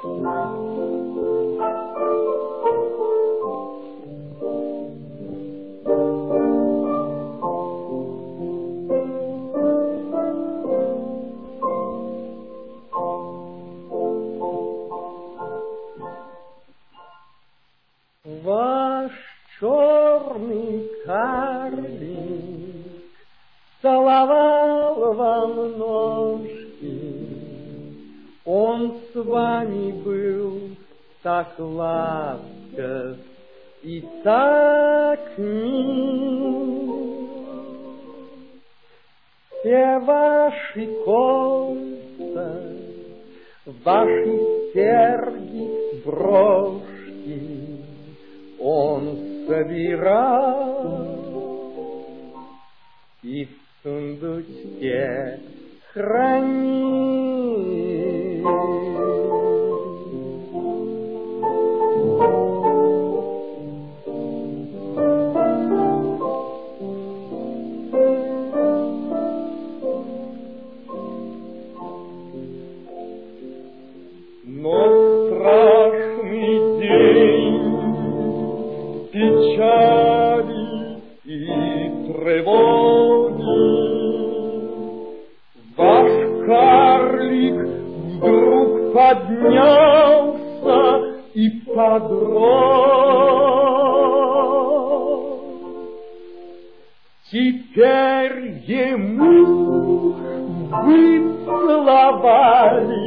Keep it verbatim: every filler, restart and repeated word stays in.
Ваш черный карлик целовал вам ножки, он с вами был так ласков и так мил. Все ваши кольца, ваши серьги, брошки он собирал и в сундучке хранил. Но страшный день печали и тревоги, ваш карлик вдруг поднялся и подрос. Теперь ему вы целовали